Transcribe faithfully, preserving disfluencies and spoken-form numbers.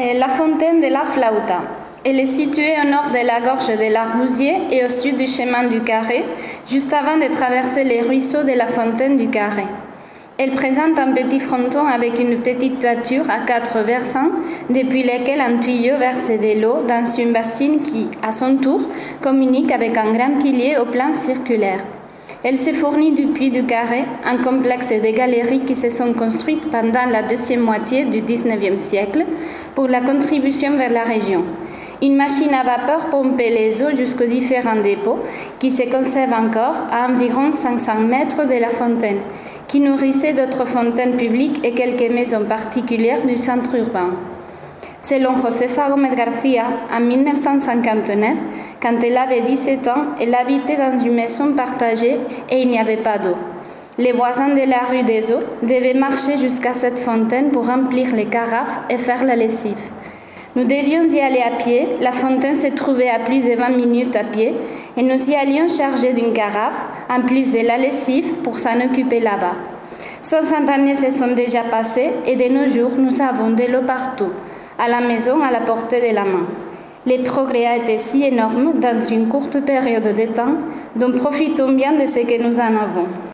est la fontaine de la Flauta. Elle est située au nord de la gorge de l'Arbousier et au sud du chemin du Carré, juste avant de traverser les ruisseaux de la fontaine du Carré. Elle présente un petit fronton avec une petite toiture à quatre versants, depuis lesquels un tuyau verse de l'eau dans une bassine qui, à son tour, communique avec un grand pilier au plan circulaire. Elle se fournit du Puy du Carré, un complexe de galeries qui se sont construites pendant la deuxième moitié du dix-neuvième siècle pour la contribution vers la région. Une machine à vapeur pompait les eaux jusqu'aux différents dépôts qui se conservent encore à environ cinq cents mètres de la fontaine, qui nourrissait d'autres fontaines publiques et quelques maisons particulières du centre urbain. Selon Josefa Gómez García, en mille neuf cent cinquante-neuf, quand elle avait dix-sept ans, elle habitait dans une maison partagée et il n'y avait pas d'eau. Les voisins de la rue des Eaux devaient marcher jusqu'à cette fontaine pour remplir les carafes et faire la lessive. Nous devions y aller à pied, la fontaine se trouvait à plus de vingt minutes à pied et nous y allions chargés d'une carafe, en plus de la lessive, pour s'en occuper là-bas. soixante années se sont déjà passées et de nos jours, nous avons de l'eau partout, à la maison, à la portée de la main. Les progrès ont été si énormes dans une courte période de temps, dont profitons bien de ce que nous en avons.